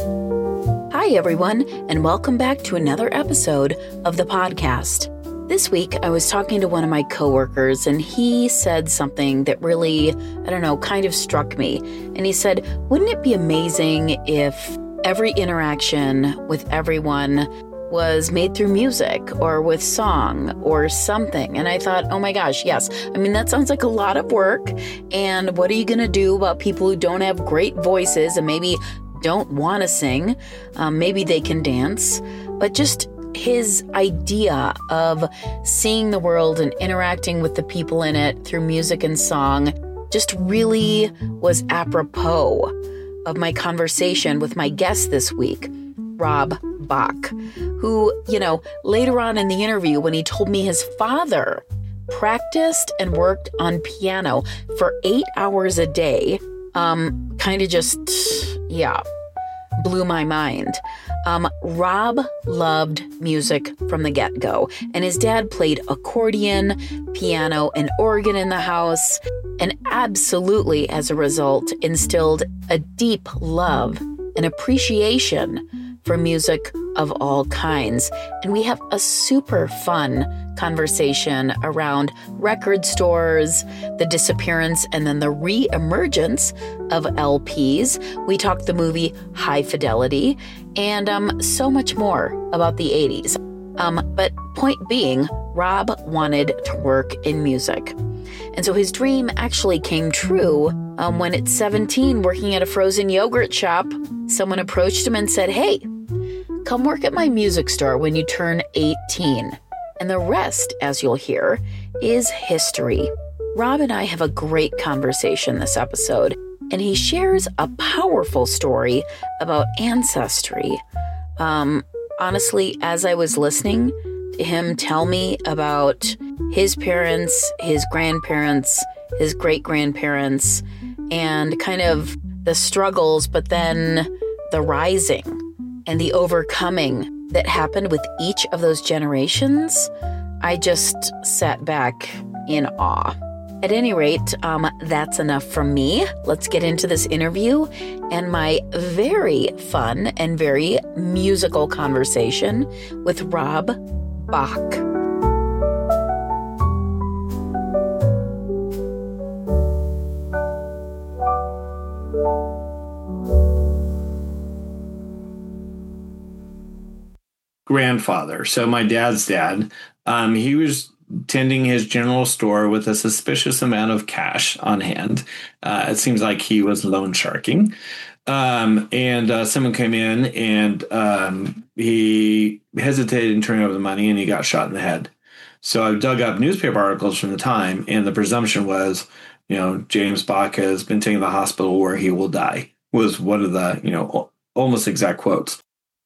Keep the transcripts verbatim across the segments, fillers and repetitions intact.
Hi, everyone, and welcome back to another episode of the podcast. This week, I was talking to one of my coworkers, and he said something that really, I don't know, kind of struck me. And he said, wouldn't it be amazing if every interaction with everyone was made through music or with song or something? And I thought, oh my gosh, yes. I mean, that sounds like a lot of work. And what are you going to do about people who don't have great voices and maybe don't want to sing? Um, maybe they can dance, but just his idea of seeing the world and interacting with the people in it through music and song just really was apropos of my conversation with my guest this week, Rob Bach, who, you know, later on in the interview, when he told me his father practiced and worked on piano for eight hours a day, um, kind of just, yeah, blew my mind. Um, Rob loved music from the get-go, and his dad played accordion, piano, and organ in the house, and absolutely, as a result, instilled a deep love and appreciation for music of all kinds. And we have a super fun conversation around record stores, the disappearance and then the re-emergence of L Ps. We talked the movie High Fidelity and um, so much more about the eighties. Um, but point being, Rob wanted to work in music. And so his dream actually came true um, when at seventeen, working at a frozen yogurt shop, someone approached him and said, hey, come work at my music store when you turn eighteen. And the rest, as you'll hear, is history. Rob and I have a great conversation this episode, and he shares a powerful story about ancestry. Um, honestly, as I was listening to him tell me about his parents, his grandparents, his great-grandparents, and kind of the struggles, but then the rising and the overcoming that happened with each of those generations, I just sat back in awe. At any rate, um, that's enough from me. Let's get into this interview and my very fun and very musical conversation with Rob Bach. Grandfather. So my dad's dad, um, he was tending his general store with a suspicious amount of cash on hand. Uh, it seems like he was loan sharking. Um, and uh, someone came in and um, he hesitated in turning over the money and he got shot in the head. So I dug up newspaper articles from the time, and the presumption was, you know, James Bach has been taken to the hospital where he will die, was one of the, you know, almost exact quotes.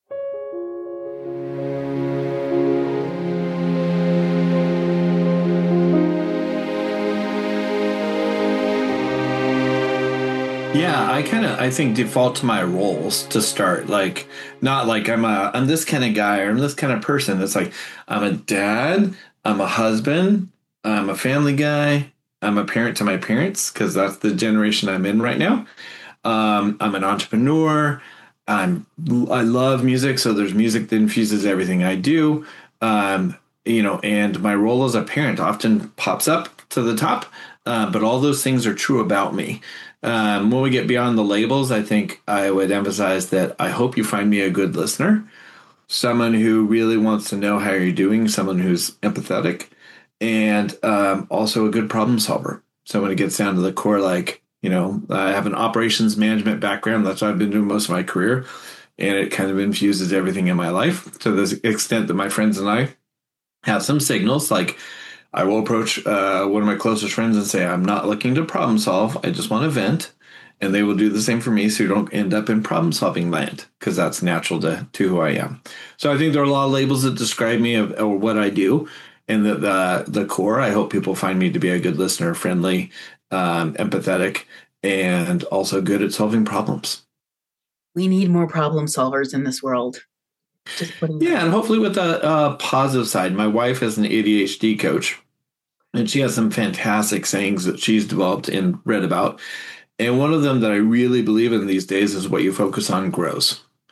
Yeah, I kind of, I think, default to my roles to start. Like, not like I'm a, I'm this kind of guy or I'm this kind of person. It's like, I'm a dad, I'm a husband, I'm a family guy, I'm a parent to my parents, because that's the generation I'm in right now. Um, I'm an entrepreneur. I'm, I love music, so there's music that infuses everything I do. Um, you know, and my role as a parent often pops up to the top, uh, but all those things are true about me. Um, when we get beyond the labels, I think I would emphasize that I hope you find me a good listener, someone who really wants to know how you're doing, someone who's empathetic, and um, also a good problem solver. Someone who gets down to the core, like, you know, I have an operations management background. That's what I've been doing most of my career, and it kind of infuses everything in my life to the extent that my friends and I have some signals, like I will approach uh, one of my closest friends and say, I'm not looking to problem solve. I just want to vent. And they will do the same for me, so you don't end up in problem solving land, because that's natural to, to who I am. So I think there are a lot of labels that describe me of, or what I do. And the, the, the core, I hope people find me to be a good listener, friendly, um, empathetic, and also good at solving problems. We need more problem solvers in this world. Yeah, and hopefully with a, a positive side. My wife is an A D H D coach, and she has some fantastic sayings that she's developed and read about. And one of them that I really believe in these days is what you focus on grows.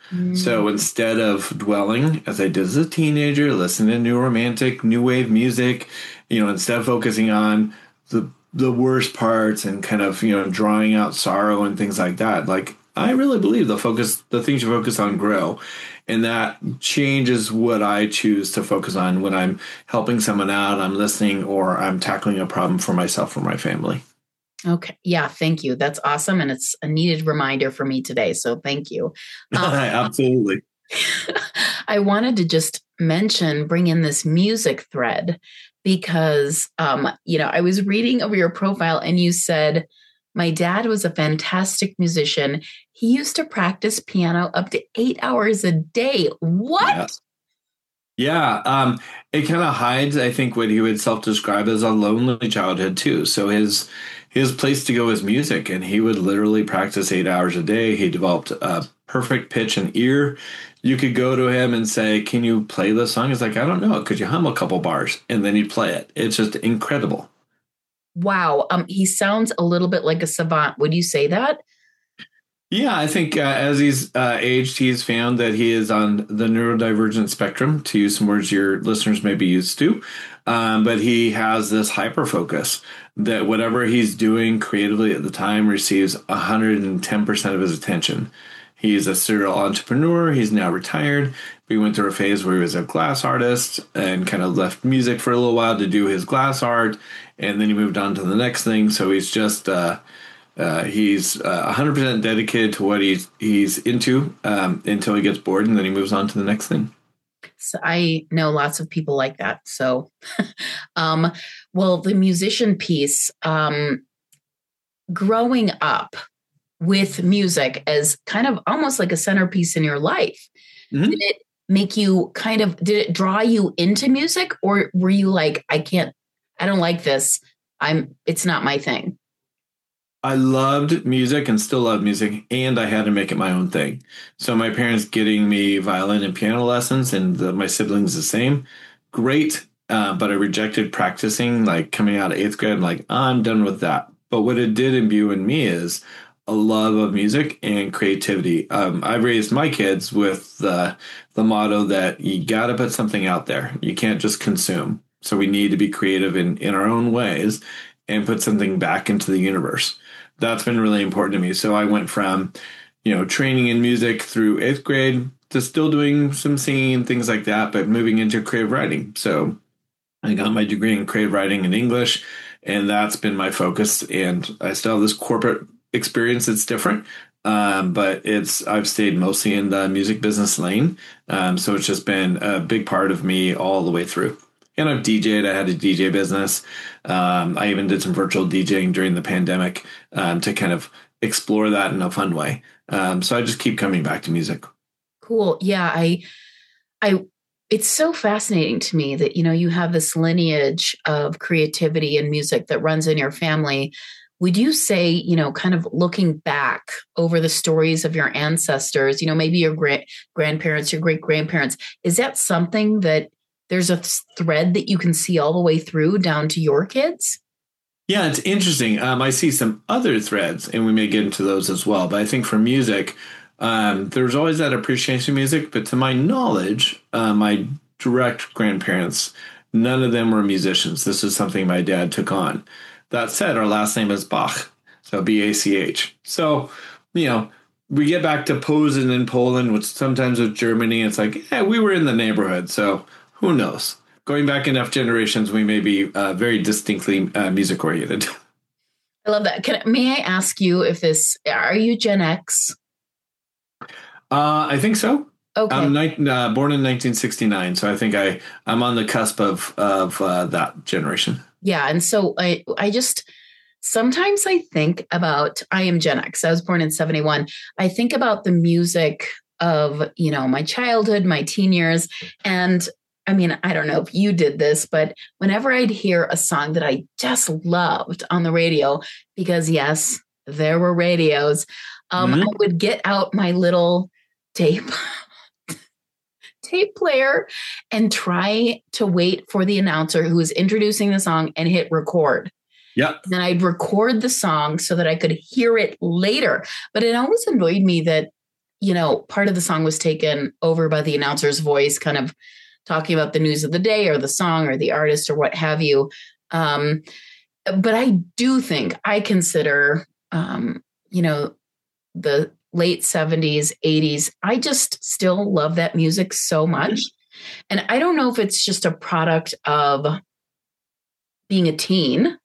So Mm. instead of dwelling, as I did as a teenager, listening to new romantic, new wave music, you know, instead of focusing on the the worst parts and kind of, you know, drawing out sorrow and things like that, like I really believe the focus, the things you focus on grow. And that changes what I choose to focus on when I'm helping someone out, I'm listening, or I'm tackling a problem for myself or my family. Okay. Yeah. Thank you. That's awesome. And it's a needed reminder for me today. So thank you. Um, Absolutely. I wanted to just mention, bring in this music thread because, um, you know, I was reading over your profile and you said, my dad was a fantastic musician. He used to practice piano up to eight hours a day. What? Yes. Yeah, um, it kind of hides, I think, what he would self-describe as a lonely childhood too. So his his place to go is music, and he would literally practice eight hours a day. He developed a perfect pitch and ear. You could go to him and say, "Can you play this song?" He's like, "I don't know. Could you hum a couple bars?" And then he'd play it. It's just incredible. Wow. Um, he sounds a little bit like a savant. Would you say that? Yeah, I think uh, as he's uh, aged, he's found that he is on the neurodivergent spectrum, to use some words your listeners may be used to. Um, but he has this hyper focus that whatever he's doing creatively at the time receives one hundred ten percent of his attention. He's a serial entrepreneur. He's now retired. We went through a phase where he was a glass artist and kind of left music for a little while to do his glass art. And then he moved on to the next thing. So he's just... Uh, Uh, he's uh, one hundred percent dedicated to what he's he's into um, until he gets bored, and then he moves on to the next thing. So I know lots of people like that. So, um, well, the musician piece, um, growing up with music as kind of almost like a centerpiece in your life, Mm-hmm. did it make you kind of, did it draw you into music, or were you like, I can't, I don't like this. I'm, it's not my thing. I loved music and still love music, and I had to make it my own thing. So my parents getting me violin and piano lessons, and the, my siblings the same. Great, uh, but I rejected practicing. Like coming out of eighth grade, I'm like, I'm done with that. But what it did imbue in me is a love of music and creativity. Um, I've raised my kids with the the motto that you got to put something out there. You can't just consume. So we need to be creative in in our own ways and put something back into the universe. That's been really important to me. So I went from, you know, training in music through eighth grade to still doing some singing and things like that, but moving into creative writing. So I got my degree in creative writing in English, and that's been my focus. And I still have this corporate experience that's different, um, but it's I've stayed mostly in the music business lane. Um, so it's just been a big part of me all the way through. And I've D J'd. I had a D J business. Um, I even did some virtual DJing during the pandemic um, to kind of explore that in a fun way. Um, so I just keep coming back to music. Cool. Yeah. I, I, it's so fascinating to me that, you know, you have this lineage of creativity and music that runs in your family. Would you say, you know, kind of looking back over the stories of your ancestors, you know, maybe your great grandparents, your great grandparents, is that something that there's a thread that you can see all the way through down to your kids? Yeah, it's interesting. Um, I see some other threads, and we may get into those as well. But I think for music, um, there's always that appreciation of music. But to my knowledge, uh, my direct grandparents, none of them were musicians. This is something my dad took on. That said, our last name is Bach, so B A C H. So, you know, we get back to Posen in Poland, which sometimes with Germany, it's like, yeah, we were in the neighborhood. So who knows? Going back enough generations, we may be uh, very distinctly uh, music oriented. I love that. Can, may I ask you if this, are you Gen X? Uh, I think so. Okay. I'm ni- uh, born in nineteen sixty-nine, so I think I, I'm on the cusp of, of uh, that generation. Yeah. And so I, I just, sometimes I think about, I am Gen X. I was born in seventy-one. I think about the music of, you know, my childhood, my teen years, and I mean, I don't know if you did this, but whenever I'd hear a song that I just loved on the radio, because yes, there were radios, um, mm-hmm. I would get out my little tape tape player and try to wait for the announcer who was introducing the song and hit record. Yeah. Then I'd record the song so that I could hear it later. But it always annoyed me that you know, part of the song was taken over by the announcer's voice, kind of talking about the news of the day or the song or the artist or what have you. Um, but I do think I consider, um, you know, the late seventies, eighties. I just still love that music so much. And I don't know if it's just a product of being a teen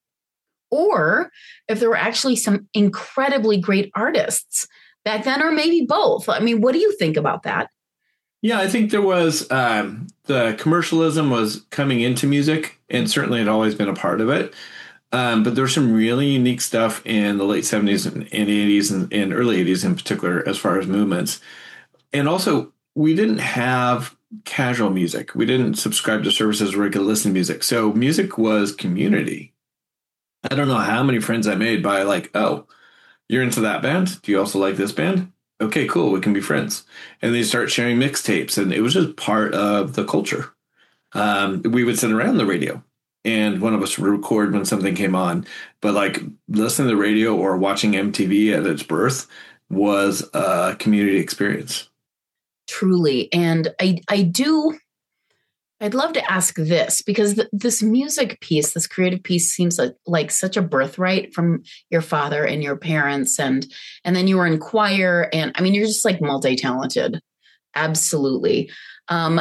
or if there were actually some incredibly great artists back then, or maybe both. I mean, what do you think about that? Yeah, I think there was um, the commercialism was coming into music, and certainly had always been a part of it. Um, but there's some really unique stuff in the late seventies and, and eighties and, and early eighties in particular, as far as movements. And also, we didn't have casual music. We didn't subscribe to services where we could listen to music. So music was community. I don't know how many friends I made by like, oh, you're into that band? Do you also like this band? Okay, cool. We can be friends. And they start sharing mixtapes. And it was just part of the culture. Um, we would sit around the radio and one of us would record when something came on. But like listening to the radio or watching M T V at its birth was a community experience. Truly. And I, I do, I'd love to ask this because th- this music piece, this creative piece seems like, like such a birthright from your father and your parents. And, and then you were in choir and I mean, you're just like multi-talented. Absolutely. Um,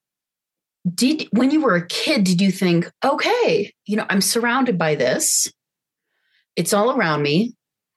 did, when you were a kid, did you think, okay, you know, I'm surrounded by this. It's all around me.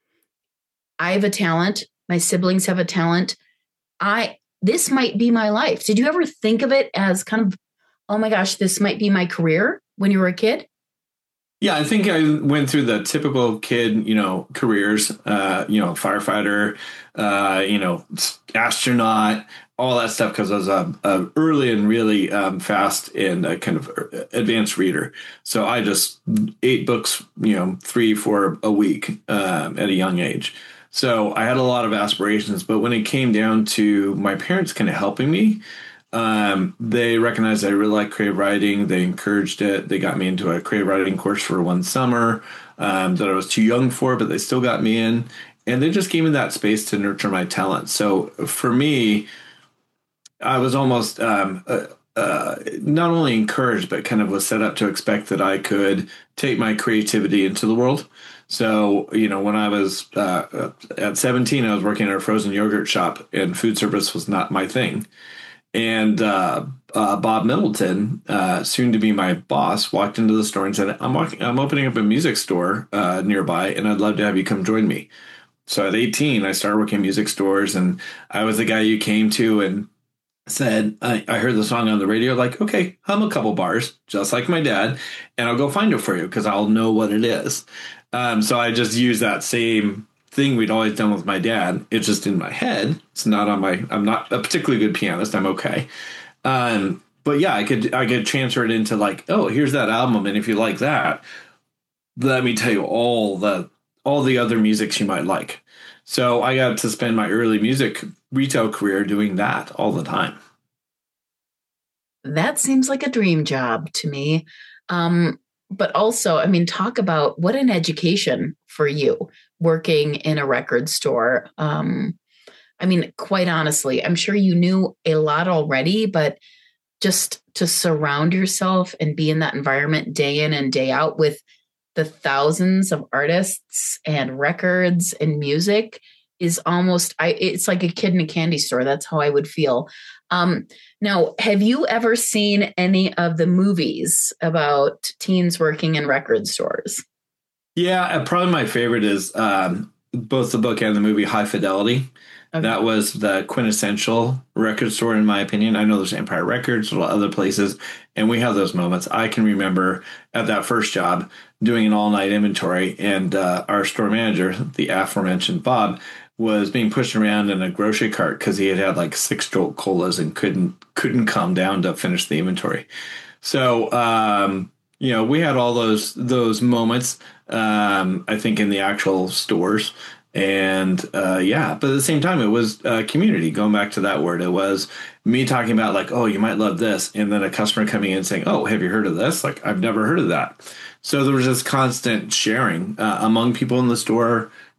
I have a talent. My siblings have a talent. I, this might be my life. Did you ever think of it as kind of, oh my gosh, this might be my career when you were a kid? Yeah, I think I went through the typical kid, you know, careers, uh, you know, firefighter, uh, you know, astronaut, all that stuff, because I was a, a early and really um, fast and a kind of advanced reader. So I just ate books, you know, three, four a week um, at a young age. So I had a lot of aspirations, but when it came down to my parents kind of helping me, um, they recognized I really like creative writing. They encouraged it. They got me into a creative writing course for one summer um, that I was too young for, but they still got me in. And they just gave me that space to nurture my talent. So for me, I was almost um, uh, uh, not only encouraged, but kind of was set up to expect that I could take my creativity into the world. So, you know, when I was uh, at seventeen, I was working at a frozen yogurt shop and food service was not my thing. And uh, uh, Bob Middleton, uh, soon to be my boss, walked into the store and said, I'm walking, I'm opening up a music store uh, nearby, and I'd love to have you come join me. So at eighteen, I started working in music stores, and I was the guy you came to and said, I, I heard the song on the radio, like, okay, hum a couple bars, just like my dad, and I'll go find it for you because I'll know what it is. Um, so I just use that same thing we'd always done with my dad. It's just in my head. It's not on my, I'm not a particularly good pianist. I'm okay. Um, but yeah, I could, I could transfer it into like, oh, here's that album. And if you like that, let me tell you all the, all the other musics you might like. So I got to spend my early music retail career doing that all the time. That seems like a dream job to me. Um, but also, I mean, talk about what an education for you working in a record store. Um, I mean, quite honestly, I'm sure you knew a lot already, but just to surround yourself and be in that environment day in and day out with the thousands of artists and records and music is almost, I, it's like a kid in a candy store. That's how I would feel. Um, now, have you ever seen any of the movies about teens working in record stores? Yeah, probably my favorite is um, both the book and the movie High Fidelity. Okay. That was the quintessential record store, in my opinion. I know there's Empire Records, a lot of other places, and we have those moments. I can remember at that first job doing an all-night inventory, and uh, our store manager, the aforementioned Bob, was being pushed around in a grocery cart because he had had like six Jolt Colas and couldn't couldn't calm down to finish the inventory. So, um, you know, we had all those those moments, um, I think, in the actual stores. And uh, yeah, but at the same time, it was uh, community. Going back to that word, it was me talking about like, oh, you might love this. And then a customer coming in saying, oh, have you heard of this? Like, I've never heard of that. So there was this constant sharing uh, among people in the store,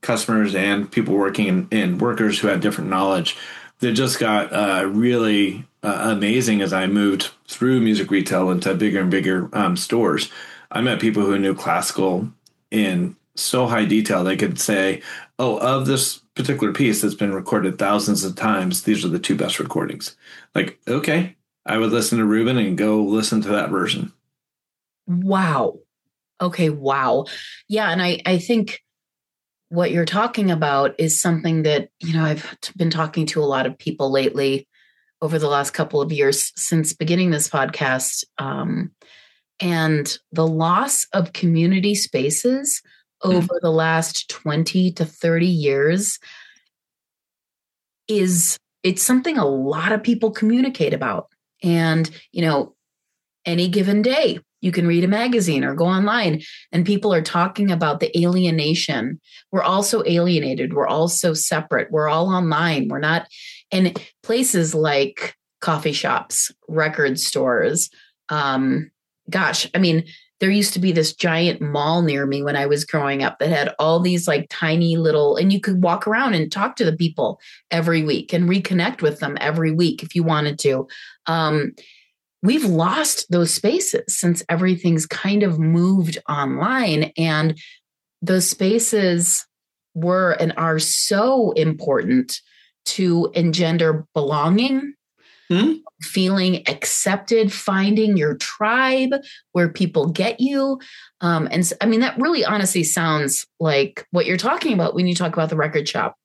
customers and people working in, in workers who had different knowledge that just got uh, really uh, amazing as I moved through music retail into bigger and bigger um, stores. I met people who knew classical in so high detail they could say, oh, of this particular piece that's been recorded thousands of times, these are the two best recordings. Like, okay, I would listen to Ruben and go listen to that version. Wow. Okay, wow. Yeah, and I, I think what you're talking about is something that, you know, I've been talking to a lot of people lately over the last couple of years since beginning this podcast. Um, and the loss of community spaces over mm-hmm. the last twenty to thirty years is, it's something a lot of people communicate about. And, you know, any given day, you can read a magazine or go online and people are talking about the alienation. We're also alienated. We're all so separate. We're all online. We're not in places like coffee shops, record stores. Um, gosh, I mean, there used to be this giant mall near me when I was growing up that had all these like tiny little, and you could walk around and talk to the people every week and reconnect with them every week if you wanted to. Um, we've lost those spaces since everything's kind of moved online, and those spaces were and are so important to engender belonging, mm-hmm. feeling accepted, finding your tribe where people get you. Um, and so, I mean, that really honestly sounds like what you're talking about when you talk about the record shop.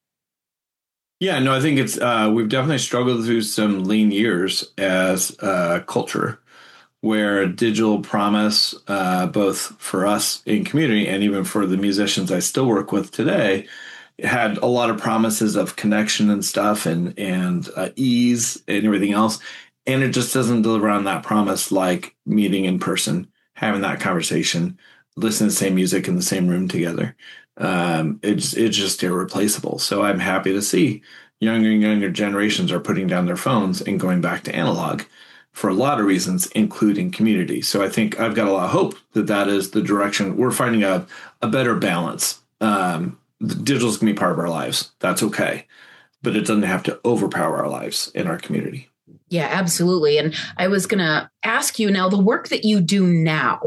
Yeah, no, I think it's, uh, we've definitely struggled through some lean years as a culture where digital promise, uh, both for us in community and even for the musicians I still work with today, had a lot of promises of connection and stuff and, and uh, ease and everything else. And it just doesn't deliver on that promise, like meeting in person, having that conversation, listening to the same music in the same room together. Um, it's it's just irreplaceable. So I'm happy to see younger and younger generations are putting down their phones and going back to analog for a lot of reasons, including community. So I think I've got a lot of hope that that is the direction. We're finding a, a better balance. Um, digital is going to be part of our lives. That's okay. But it doesn't have to overpower our lives in our community. Yeah, absolutely. And I was going to ask you now, the work that you do now,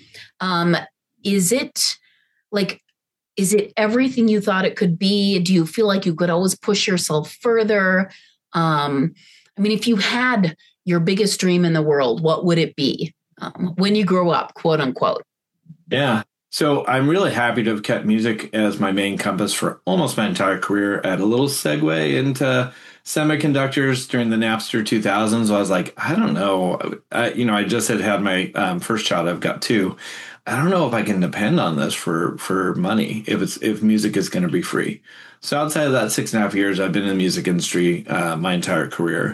um, is it like, is it everything you thought it could be? Do you feel like you could always push yourself further? Um, I mean, if you had your biggest dream in the world, what would it be um, when you grow up, quote unquote? Yeah. So I'm really happy to have kept music as my main compass for almost my entire career. I had a little segue into semiconductors during the Napster two thousands. I was like, I don't know. I, you know, I just had had my um, first child. I've got two. I don't know if I can depend on this for, for money if it's if music is going to be free. So outside of that six and a half years, I've been in the music industry uh, my entire career.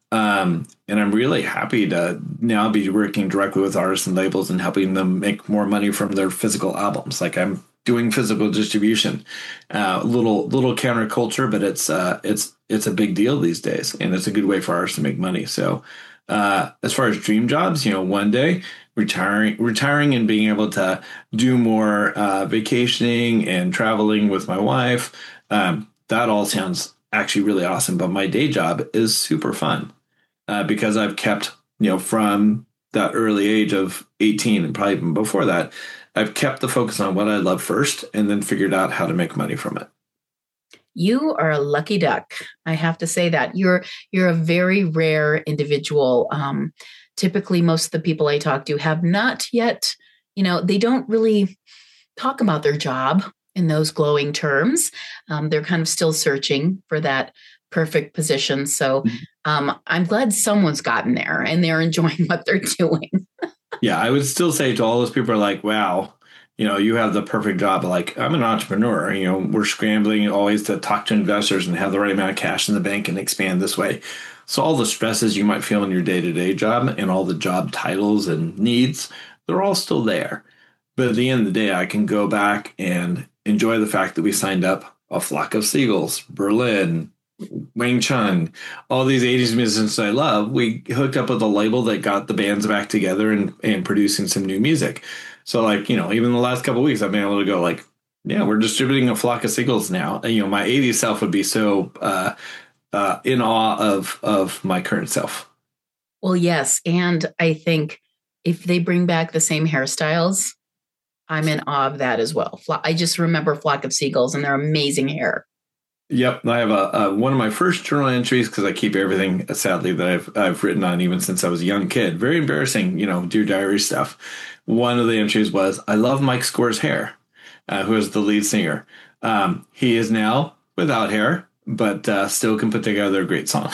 Um, and I'm really happy to now be working directly with artists and labels and helping them make more money from their physical albums. Like I'm doing physical distribution, uh, little little counterculture, but it's uh, it's it's a big deal these days, and it's a good way for artists to make money. So uh, as far as dream jobs, you know, one day retiring, retiring, and being able to do more uh, vacationing and traveling with my wife, um, that all sounds actually really awesome. But my day job is super fun. Uh, because I've kept, you know, from that early age of eighteen and probably even before that, I've kept the focus on what I love first and then figured out how to make money from it. You are a lucky duck. I have to say that. You're you're a very rare individual. Um, typically, most of the people I talk to have not yet, you know, they don't really talk about their job in those glowing terms. Um, they're kind of still searching for that perfect position. So um, I'm glad someone's gotten there and they're enjoying what they're doing. Yeah, I would still say to all those people are like, wow, you know, you have the perfect job. Like, I'm an entrepreneur. You know, we're scrambling always to talk to investors and have the right amount of cash in the bank and expand this way. So all the stresses you might feel in your day-to-day job and all the job titles and needs, they're all still there. But at the end of the day, I can go back and enjoy the fact that we signed up A Flock of Seagulls, Berlin, Wang Chung, all these eighties musicians I love. We hooked up with a label that got the bands back together and, and producing some new music. So like, you know, even the last couple of weeks, I've been able to go like, Yeah, we're distributing a flock of seagulls now. And, you know, my eighties self would be so uh, uh, in awe of of my current self. Well, yes. And I think if they bring back the same hairstyles, I'm in awe of that as well. I just remember Flock of Seagulls and their amazing hair. Yep, I have a, a one of my first journal entries because I keep everything, sadly, that I've I've written on even since I was a young kid. Very embarrassing, you know, Dear Diary stuff. One of the entries was, "I love Mike Score's hair," uh, who is the lead singer. Um, he is now without hair, but uh, still can put together a great song.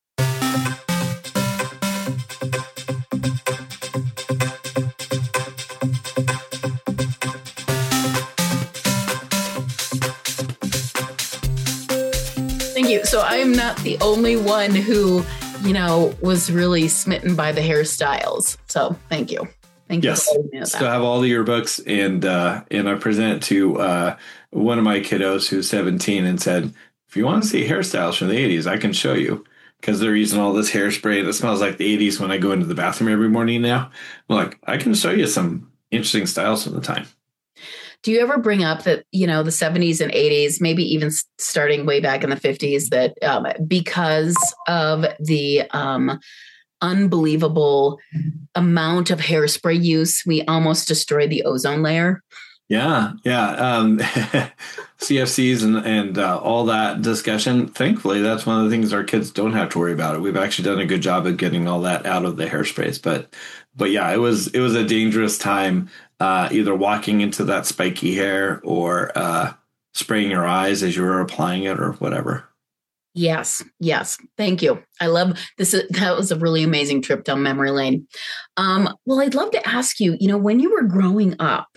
So I am not the only one who, you know, was really smitten by the hairstyles. So thank you. Thank you. Yes. For letting me know that. So I have all the yearbooks, and uh, and I present it to uh, one of my kiddos who's seventeen and said, if you want to see hairstyles from the eighties, I can show you, because they're using all this hairspray that smells like the eighties when I go into the bathroom every morning now. I'm like, I can show you some interesting styles from the time. Do you ever bring up that, you know, the seventies and eighties, maybe even starting way back in the fifties, that um, because of the um, unbelievable amount of hairspray use, we almost destroyed the ozone layer? Yeah, yeah. Um, C F Cs and, and uh, all that discussion. Thankfully, that's one of the things our kids don't have to worry about. It. We've actually done a good job of getting all that out of the hairsprays. But, but yeah, it was it was a dangerous time. Uh, either walking into that spiky hair or uh, spraying your eyes as you were applying it or whatever. Yes. Yes. Thank you. I love this. That was a really amazing trip down memory lane. Um, well, I'd love to ask you, you know, when you were growing up,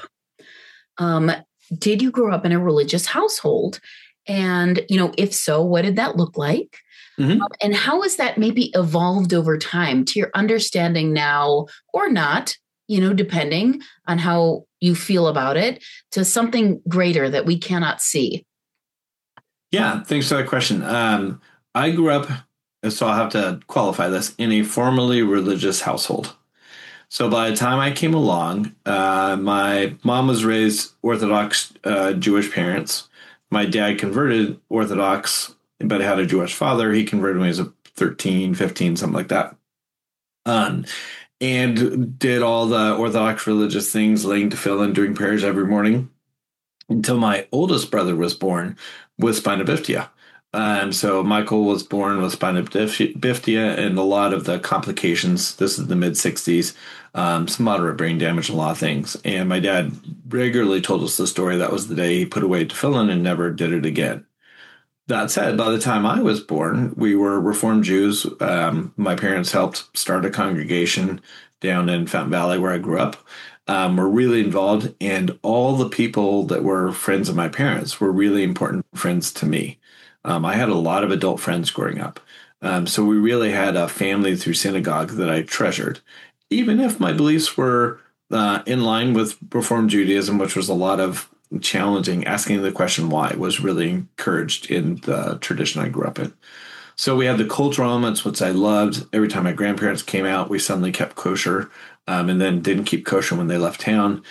um, did you grow up in a religious household? And, you know, if so, what did that look like? Mm-hmm. Um, and how has that maybe evolved over time to your understanding now or not? You know, depending on how you feel about it, to something greater that we cannot see? Yeah, thanks for that question. Um, I grew up, so I'll have to qualify this, in a formerly religious household. So by the time I came along, uh, my mom was raised Orthodox uh, Jewish parents. My dad converted Orthodox, but had a Jewish father. He converted when he was thirteen, fifteen, something like that. Um, and did all the Orthodox religious things, laying tefillin, doing prayers every morning, until my oldest brother was born with spina bifida. Um, so Michael was born with spina bifida and a lot of the complications. This is the mid-sixties, um, some moderate brain damage, a lot of things. And my dad regularly told us the story. That was the day he put away tefillin and never did it again. That said, by the time I was born, we were Reformed Jews. Um, my parents helped start a congregation down in Fountain Valley where I grew up. Um, were really involved, and all the people that were friends of my parents were really important friends to me. Um, I had a lot of adult friends growing up. Um, so we really had a family through synagogue that I treasured, even if my beliefs were uh, in line with Reformed Judaism, which was a lot of challenging. Asking the question why was really encouraged in the tradition I grew up in. So we had the cultural elements, which I loved. Every time my grandparents came out, we suddenly kept kosher, um, and then didn't keep kosher when they left town.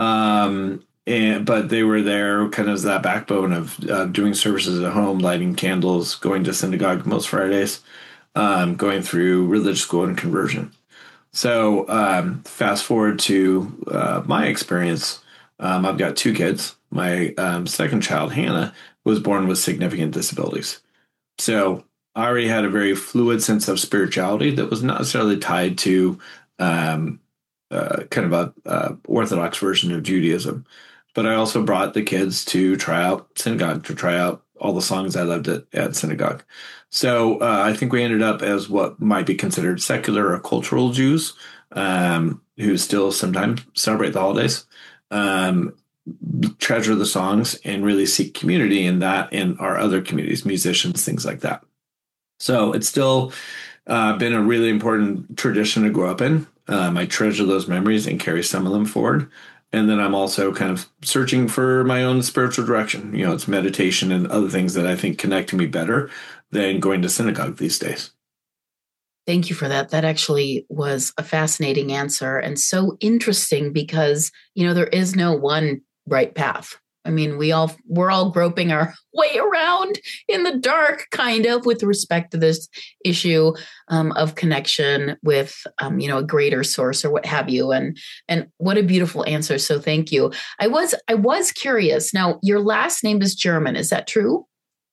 Um, and, but they were there kind of as that backbone of uh, doing services at home, lighting candles, going to synagogue most Fridays, um, going through religious school and conversion. So um, fast forward to uh, my experience. Um, I've got two kids. My um, second child, Hannah, was born with significant disabilities. So I already had a very fluid sense of spirituality that was not necessarily tied to um, uh, kind of a uh, Orthodox version of Judaism. But I also brought the kids to try out synagogue, to try out all the songs I loved at, at synagogue. So uh, I think we ended up as what might be considered secular or cultural Jews, um, who still sometimes celebrate the holidays. Um, treasure the songs and really seek community in that and our other communities, musicians, things like that. So it's still uh, been a really important tradition to grow up in. Um, I treasure those memories and carry some of them forward. And then I'm also kind of searching for my own spiritual direction. You know, it's meditation and other things that I think connect to me better than going to synagogue these days. Thank you for that. That actually was a fascinating answer and so interesting because, you know, there is no one right path. I mean, we all we're all groping our way around in the dark, kind of, with respect to this issue um, of connection with, um, you know, a greater source or what have you. And and what a beautiful answer. So thank you. I was I was curious. Now, your last name is German. Is that true?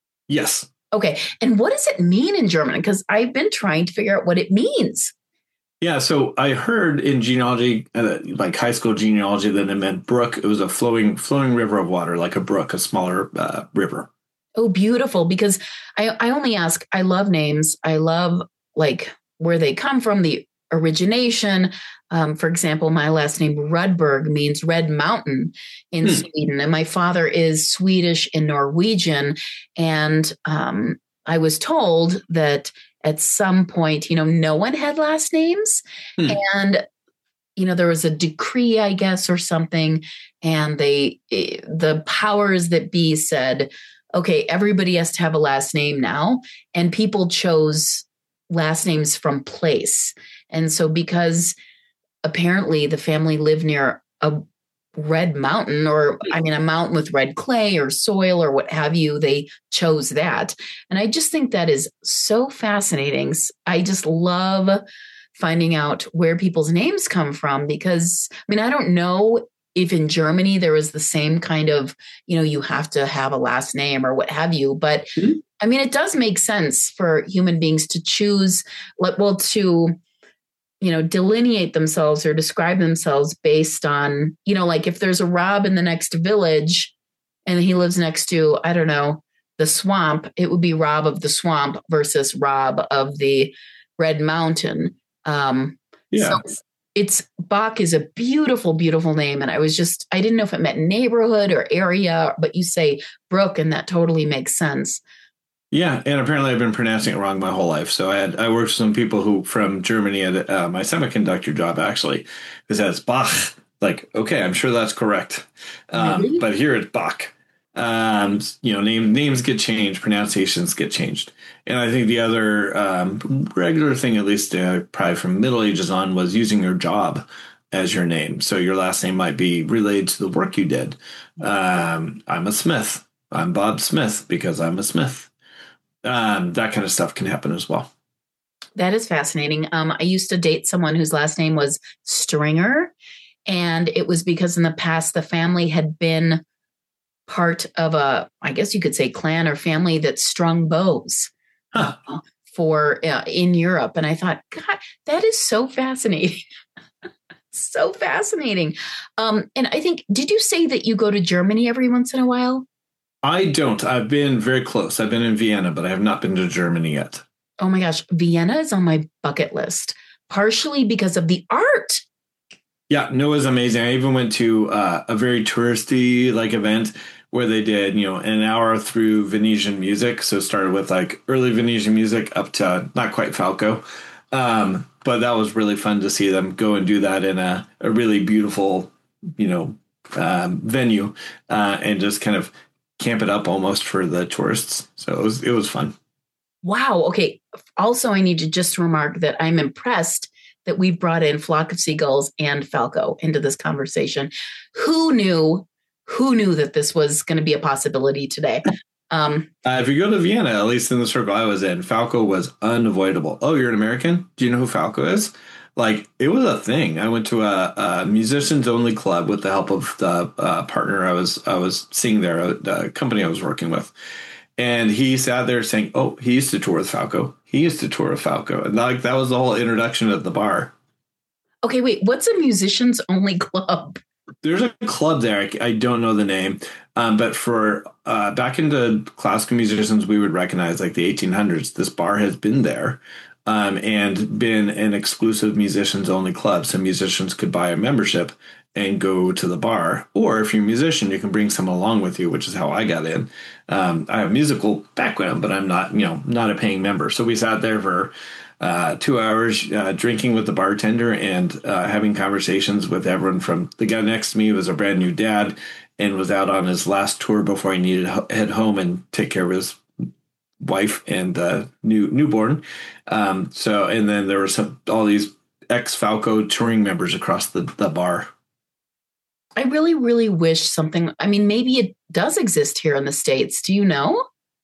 Yes. Okay. And what does it mean in German? Because I've been trying to figure out what it means. Yeah, so I heard in genealogy, uh, like high school genealogy, that it meant brook. It was a flowing, flowing river of water, like a brook, a smaller uh, river. Oh, beautiful! Because I, I only ask. I love names. I love like where they come from, the origination. Um, for example, my last name Rudberg means red mountain in hmm. Sweden, and my father is Swedish and Norwegian. And um, I was told that at some point, you know, no one had last names. Hmm. And, you know, there was a decree, I guess, or something. And they, the powers that be said, okay, everybody has to have a last name now. And people chose last names from place. And so because apparently the family lived near a red mountain, or I mean, a mountain with red clay or soil or what have you, they chose that. And I just think that is so fascinating. I just love finding out where people's names come from, because I mean, I don't know if in Germany there was the same kind of, you know, you have to have a last name or what have you. But mm-hmm. I mean, it does make sense for human beings to choose, well, to you know, delineate themselves or describe themselves based on, you know, like if there's a Rob in the next village and he lives next to, I don't know, the swamp, it would be Rob of the swamp versus Rob of the Red Mountain. Um, yeah. So it's Bach is a beautiful, beautiful name. And I was just, I didn't know if it meant neighborhood or area, but you say brook and that totally makes sense. Yeah, and apparently I've been pronouncing it wrong my whole life. So I had I worked with some people who from Germany at uh, my semiconductor job actually, who says Bach. Like, okay, I'm sure that's correct, um, really? But here it's Bach. Um, you know, name, names get changed, pronunciations get changed, and I think the other um, regular thing, at least uh, probably from Middle Ages on, was using your job as your name. So your last name might be related to the work you did. Um, I'm a Smith. I'm Bob Smith because I'm a Smith. Um, that kind of stuff can happen as well. That is fascinating. Um, I used to date someone whose last name was Stringer, and it was because in the past the family had been part of a, I guess you could say, clan or family that strung bows huh. uh, for uh, in Europe. And I thought, God, that is so fascinating. So fascinating. Um, and I think, did you say that you go to Germany every once in a while? I don't. I've been very close. I've been in Vienna, but I have not been to Germany yet. Oh my gosh. Vienna is on my bucket list, partially because of the art. Yeah, no, it was amazing. I even went to uh, a very touristy like event where they did, you know, an hour through Venetian music. So it started with like early Venetian music up to not quite Falco. Um, but that was really fun to see them go and do that in a, a really beautiful, you know, um, venue uh, and just kind of camp it up almost for the tourists. So it was, it was fun. Wow. Okay. Also, I need to just remark that I'm impressed that we've brought in Flock of Seagulls and Falco into this conversation. Who knew, who knew that this was going to be a possibility today? Um, uh, if you go to Vienna, at least in the circle I was in, Falco was unavoidable. Oh, you're an American? Do you know who Falco is? Like, it was a thing. I went to a, a musicians only club with the help of the uh, partner I was I was seeing there, the company I was working with. And he sat there saying, oh, he used to tour with Falco. He used to tour with Falco. And like that was the whole introduction at the bar. Okay, wait, what's a musicians only club? There's a club there. I, I don't know the name. Um, but for uh, back into classical musicians, we would recognize like the eighteen hundreds. This bar has been there. Um, and been an exclusive musicians only club. So musicians could buy a membership and go to the bar. Or if you're a musician, you can bring someone along with you, which is how I got in. Um, I have a musical background, but I'm not, you know, not a paying member. So we sat there for uh, two hours uh, drinking with the bartender and uh, having conversations with everyone. From the guy next to me was a brand new dad and was out on his last tour before he needed to head home and take care of his wife and uh, new newborn. Um, so, and then there were some all these ex Falco touring members across the, the bar. I really, really wish something, I mean, maybe it does exist here in the States. Do you know?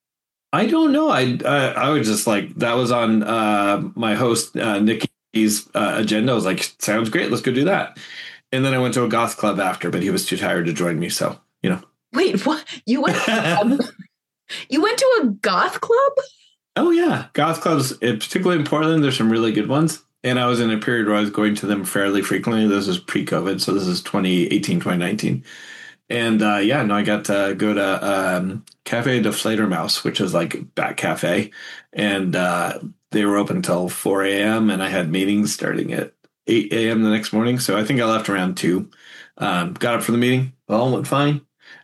I don't know. I I, I was just like that was on uh, my host uh, Nikki's uh, agenda. I was like, sounds great. Let's go do that. And then I went to a goth club after, but he was too tired to join me. So you know. Wait, what? You went? um, you went to a goth club? Oh yeah, goth clubs, particularly in Portland. There's some really good ones. And I was in a period where I was going to them fairly frequently. This is pre-COVID, so this is twenty eighteen, twenty nineteen. And uh, yeah, no, I got to go to um, Cafe de Fledermaus, which is like Bat Cafe. And uh, they were open until four a.m. and I had meetings starting at eight a.m. the next morning. So I think I left around two. Um, got up for the meeting. All went fine.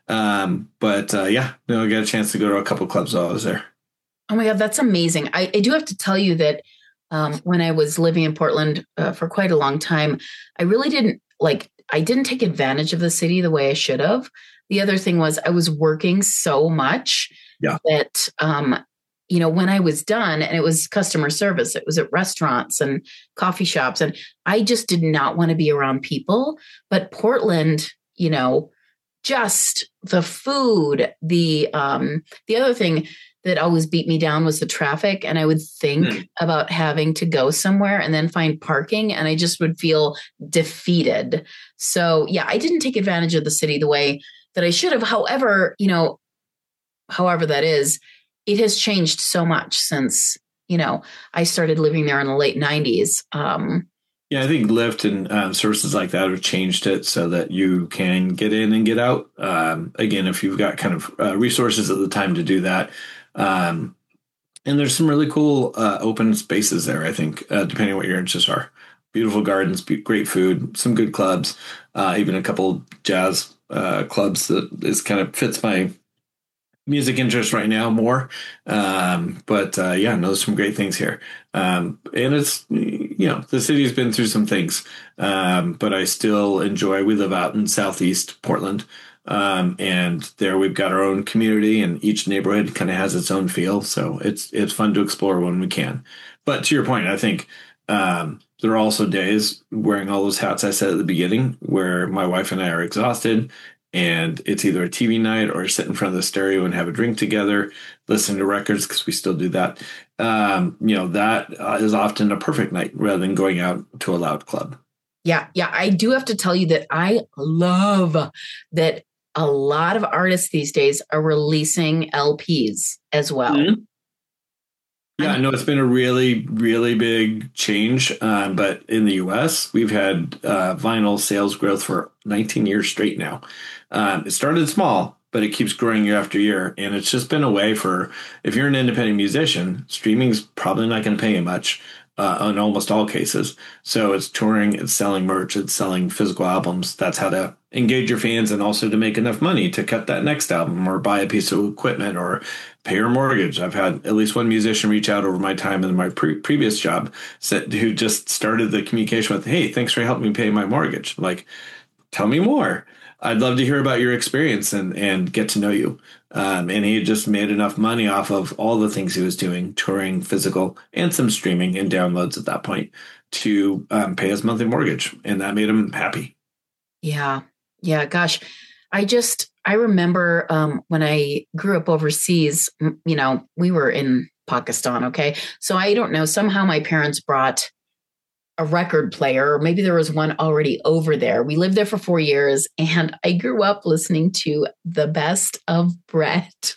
Um, but uh, yeah, no, I got a chance to go to a couple clubs while I was there. Oh my God, that's amazing. I, I do have to tell you that um, when I was living in Portland uh, for quite a long time, I really didn't like, I didn't take advantage of the city the way I should have. The other thing was I was working so much yeah. that, um, you know, when I was done and it was customer service, it was at restaurants and coffee shops. And I just did not want to be around people. But Portland, you know, just the food, the um, the other thing that always beat me down was the traffic. And I would think mm. about having to go somewhere and then find parking. And I just would feel defeated. So yeah, I didn't take advantage of the city the way that I should have. However, you know, however that is, it has changed so much since, you know, I started living there in the late nineties. Um, yeah, I think Lyft and um, services like that have changed it so that you can get in and get out. Um, again, if you've got kind of uh, resources at the time to do that. Um, and there's some really cool uh, open spaces there, I think, uh, depending on what your interests are. Beautiful gardens, great food, some good clubs, uh, even a couple jazz uh, clubs that is kind of fits my music interest right now more. Um, but uh, yeah, no, there's some great things here. Um, and it's, you know, the city's been through some things, um, but I still enjoy, we live out in Southeast Portland. Um, and there we've got our own community and each neighborhood kind of has its own feel. So it's, it's fun to explore when we can. But to your point, I think, um, there are also days wearing all those hats I said at the beginning where my wife and I are exhausted and it's either a T V night or sit in front of the stereo and have a drink together, listen to records because we still do that. Um, you know, that uh, is often a perfect night rather than going out to a loud club. Yeah. Yeah. I do have to tell you that I love that a lot of artists these days are releasing L Ps as well. Mm-hmm. Yeah, I know it's been a really, really big change. Um, but in the U S, we've had uh, vinyl sales growth for nineteen years straight now. Um, it started small, but it keeps growing year after year. And it's just been a way for, if you're an independent musician, streaming's probably not going to pay you much. Uh, in almost all cases. So it's touring, it's selling merch, it's selling physical albums. That's how to engage your fans and also to make enough money to cut that next album or buy a piece of equipment or pay your mortgage. I've had at least one musician reach out over my time in my pre- previous job said, who just started the communication with, hey, thanks for helping me pay my mortgage. Like, tell me more. I'd love to hear about your experience and, and get to know you. Um, and he had just made enough money off of all the things he was doing, touring, physical, and some streaming and downloads at that point to um, pay his monthly mortgage. And that made him happy. Yeah. Yeah. Gosh, I just, I remember um, when I grew up overseas, you know, we were in Pakistan. Okay. So I don't know, somehow my parents brought a record player, or maybe there was one already over there. We lived there for four years and I grew up listening to the best of Brett,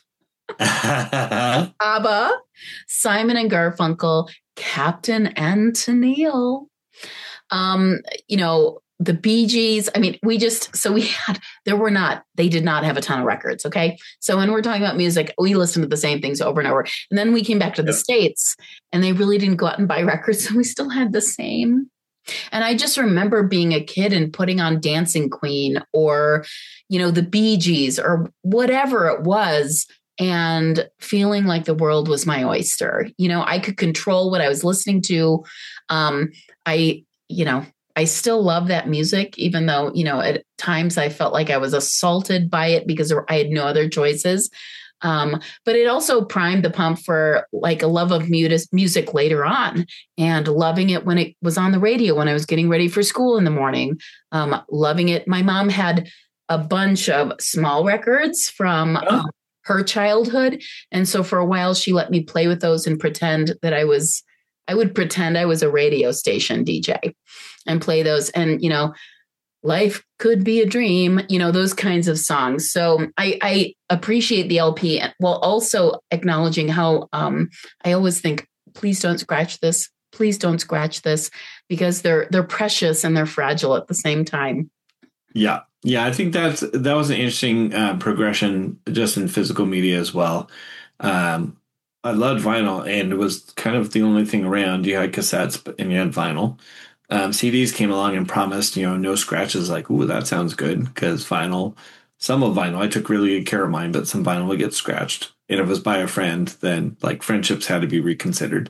ABBA, Simon and Garfunkel, Captain and Tennille, um, you know, the Bee Gees. I mean, we just, so we had, there were not, they did not have a ton of records. Okay. So when we're talking about music, we listened to the same things over and over. And then we came back to the States and they really didn't go out and buy records. So we still had the same. And I just remember being a kid and putting on Dancing Queen or, you know, the Bee Gees or whatever it was and feeling like the world was my oyster. You know, I could control what I was listening to. Um, I, you know, I still love that music, even though, you know, at times I felt like I was assaulted by it because I had no other choices. Um, but it also primed the pump for like a love of music later on, and loving it when it was on the radio, when I was getting ready for school in the morning, um, loving it. My mom had a bunch of small records from Oh. um, her childhood. And so for a while she let me play with those and pretend that I was, I would pretend I was a radio station D J and play those. And, you know, life could be a dream, you know, those kinds of songs. So I, I appreciate the L P while also acknowledging how um, I always think, please don't scratch this. Please don't scratch this, because they're they're precious and they're fragile at the same time. Yeah. Yeah. I think that's that was an interesting uh, progression just in physical media as well. Um, I loved vinyl, and it was kind of the only thing around. You had cassettes but and you had vinyl. Um, C Ds came along and promised, you know, no scratches. Like, ooh, that sounds good, because vinyl, some of vinyl, I took really good care of mine, but some vinyl would get scratched. And if it was by a friend, then like friendships had to be reconsidered.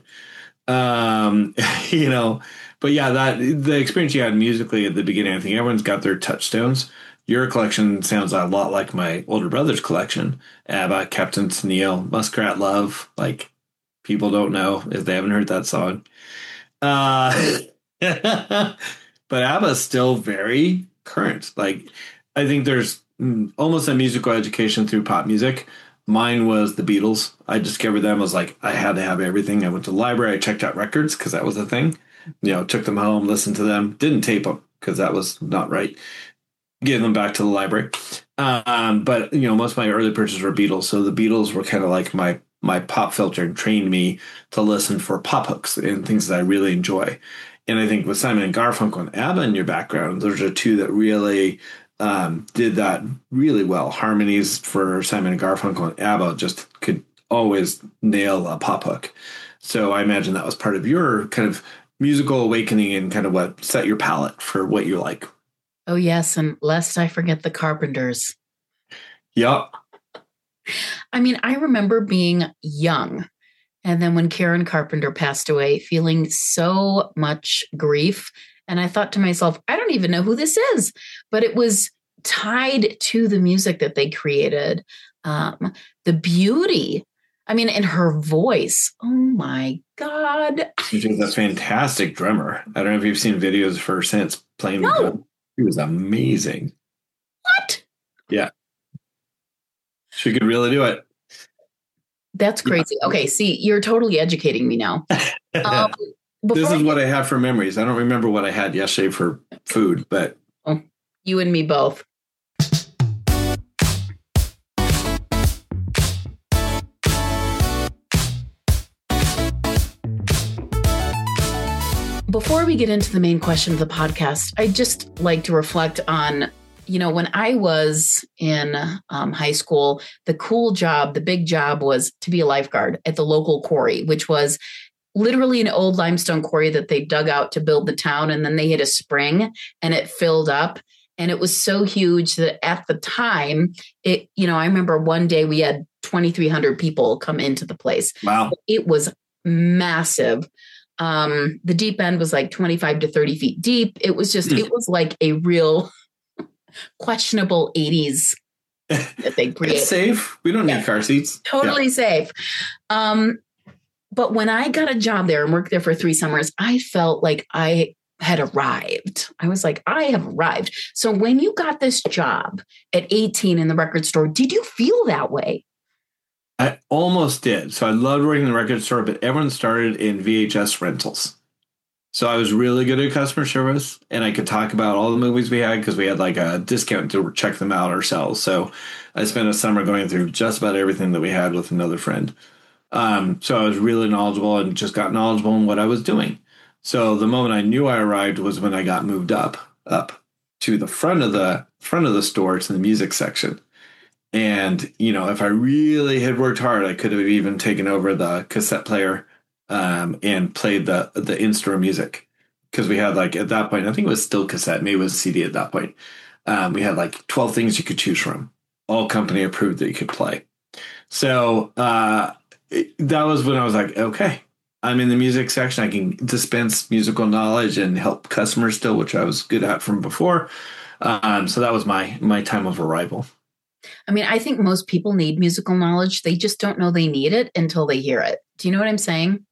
Um, you know, but yeah, that the experience you had musically at the beginning, I think everyone's got their touchstones. Your collection sounds a lot like my older brother's collection. ABBA, Captain Tennille, Muskrat Love. Like, people don't know if they haven't heard that song. Uh, but ABBA is still very current. Like, I think there's almost a musical education through pop music. Mine was the Beatles. I discovered them. I was like, I had to have everything. I went to the library. I checked out records because that was a thing. You know, took them home, listened to them. Didn't tape them because that was not right. Gave them back to the library. Um, but, you know, most of my early purchases were Beatles. So the Beatles were kind of like my my pop filter, and trained me to listen for pop hooks and things that I really enjoy. And I think with Simon and Garfunkel and ABBA in your background, those are two that really um, did that really well. Harmonies for Simon and Garfunkel and ABBA just could always nail a pop hook. So I imagine that was part of your kind of musical awakening and kind of what set your palette for what you like. Oh, yes. And lest I forget the Carpenters. Yep. I mean, I remember being young. And then when Karen Carpenter passed away, feeling so much grief. And I thought to myself, I don't even know who this is. But it was tied to the music that they created. Um, the beauty. I mean, and her voice. Oh, my God. She was a fantastic drummer. I don't know if you've seen videos of her since playing No. the drum. She was amazing. What? Yeah. She could really do it. That's crazy. Yeah. Okay, see, you're totally educating me now. Um, this is I what I have for memories. I don't remember what I had yesterday for food, but... Oh, you and me both. Before we get into the main question of the podcast, I'd just like to reflect on, you know, when I was in um, high school, the cool job, the big job was to be a lifeguard at the local quarry, which was literally an old limestone quarry that they dug out to build the town. And then they hit a spring and it filled up. And it was so huge that at the time, it, you know, I remember one day we had twenty-three hundred people come into the place. Wow. It was massive. Um, the deep end was like twenty-five to thirty feet deep. It was just, mm. it was like a real questionable eighties that they created. It's safe. We don't yeah. need car seats. Totally yeah. safe. Um, but when I got a job there and worked there for three summers, I felt like I had arrived. I was like, I have arrived. So when you got this job at eighteen in the record store, did you feel that way? I almost did. So I loved working in the record store, but everyone started in V H S rentals. So I was really good at customer service, and I could talk about all the movies we had because we had like a discount to check them out ourselves. So I spent a summer going through just about everything that we had with another friend. Um, so I was really knowledgeable and just got knowledgeable in what I was doing. So the moment I knew I arrived was when I got moved up, up to the front of the front of the store to the music section. And, you know, if I really had worked hard, I could have even taken over the cassette player um, and played the the in-store music. Because we had, like, at that point, I think it was still cassette. Maybe it was C D at that point. Um, we had, like, twelve things you could choose from. All company approved that you could play. So uh, it, that was when I was like, okay, I'm in the music section. I can dispense musical knowledge and help customers still, which I was good at from before. Um, so that was my my time of arrival. I mean, I think most people need musical knowledge. They just don't know they need it until they hear it. Do you know what I'm saying?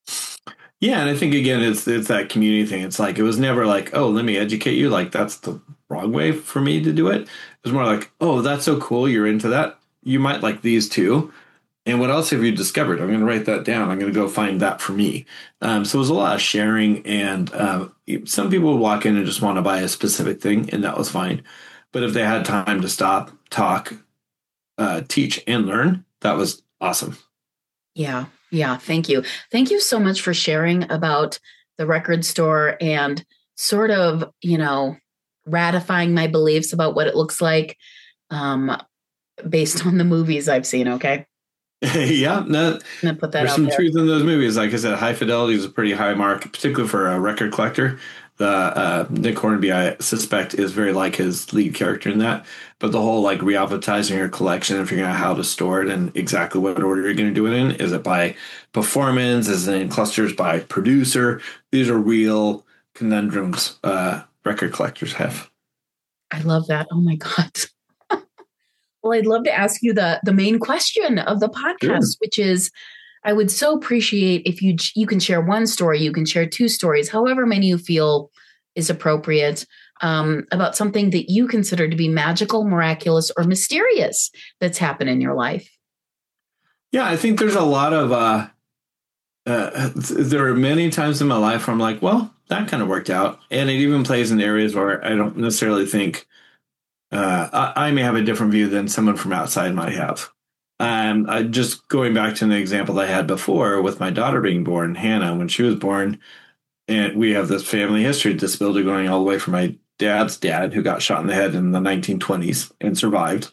Yeah, and I think again, it's it's that community thing. It's like it was never like, oh, let me educate you. Like that's the wrong way for me to do it. It was more like, oh, that's so cool. You're into that. You might like these too. And what else have you discovered? I'm going to write that down. I'm going to go find that for me. Um, so it was a lot of sharing, and um, some people would walk in and just want to buy a specific thing, and that was fine. But if they had time to stop, talk, uh, teach, and learn, that was awesome. Yeah. Yeah. Thank you. Thank you so much for sharing about the record store and sort of, you know, ratifying my beliefs about what it looks like um, based on the movies I've seen. Okay. Yeah, no, I'm gonna put that there's out some there. truth in those movies. Like I said, High Fidelity is a pretty high mark, particularly for a record collector. The uh, Nick Hornby, I suspect, is very like his lead character in that. But the whole like re-alphabetizing your collection and figuring out how to store it and exactly what order you're going to do it in. Is it by performance? Is it in clusters by producer? These are real conundrums uh, record collectors have. I love that. Oh my God. Well, I'd love to ask you the the main question of the podcast, Sure. which is, I would so appreciate if you you can share one story, you can share two stories, however many you feel is appropriate, um, about something that you consider to be magical, miraculous, or mysterious that's happened in your life. Yeah, I think there's a lot of. Uh, uh, there are many times in my life where I'm like, well, that kind of worked out, and it even plays in areas where I don't necessarily think. Uh, I, I may have a different view than someone from outside might have. Um, I, just going back to an example I had before with my daughter being born, Hannah, when she was born, and we have this family history of disability going all the way from my dad's dad, who got shot in the head in the nineteen twenties and survived,